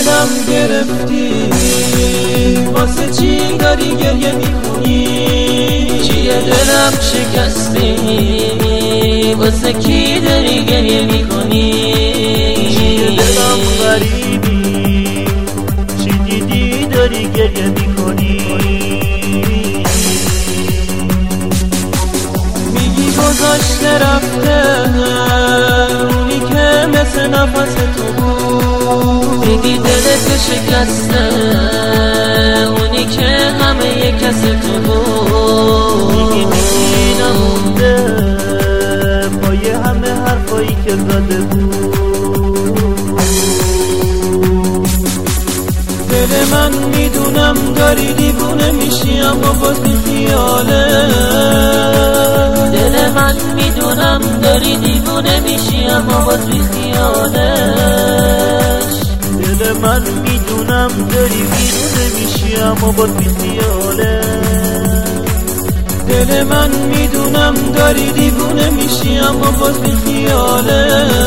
دلم گرفتی، واسه چی داری گریه میکنی؟ چیه دلم شکستی، واسه کی داری گریه میکنی؟ چیه دلم غریبی، چی دیدی داری گریه میکنی؟ میگی گذاشته رفته اونی که مثل نفس تو بود، میگی دلت شکسته اونی که همه کس تو بود، میگی نمونده پای همه حرفایی که زده بود. دل من میدونم داری دیوونه میشی اما باز بی خیاله، دل من میدونم داری دیوونه میشی اما باز بی خیالش، دل من میدونم داری بیرونه میشی اما باز بی خیاله، دل من میدونم داری دیوونه میشی اما باز بی خیاله،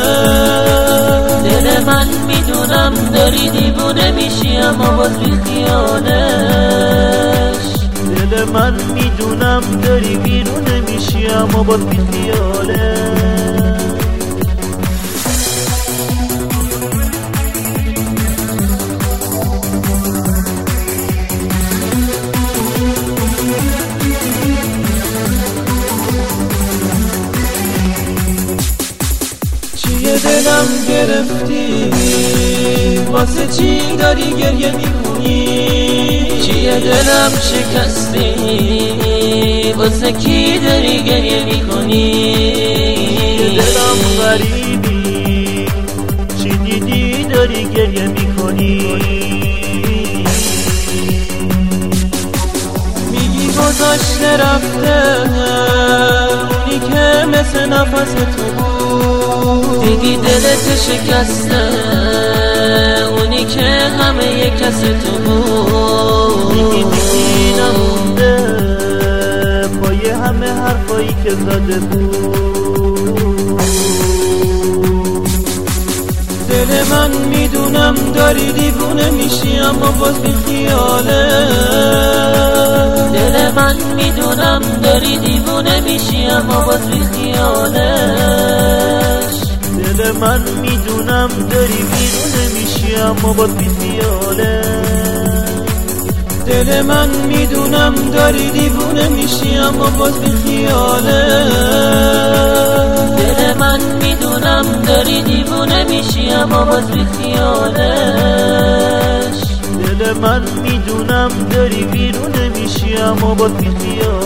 دل من میدونم داری دیوونه میشی اما باز بی خیالش، دل من میدونم داری بیرونه میشی اما باز بی خیاله. چیه دلم گرفتی، واسه چی داری گریه میکنی؟ چیه دلم شکستی، واسه کی داری گریه میکنی؟ دلم غریبی، چی دیدی داری گریه میکنی؟ میگی گذاشته رفته اونی که مثل نفس تو بود، میگی دلت شکسته اونی که همه کس تو بود، میگی نمونده پای همه حرفایی که زده بود. دل من میدونم داری دیوونه میشی اما باز بی خیاله، دل من میدونم داری دیوونه میشی اما باز بی خیالش، دل من میدونم داری بیرونه میشی اما باز بی خیاله، دل من میدونم داری دیوونه میشی اما باز بی خیاله، دل من میدونم داری دیوونه میشی اما باز بی خیالش، دل من میدونم داری بیرونه میشی اما باز بی خیاله.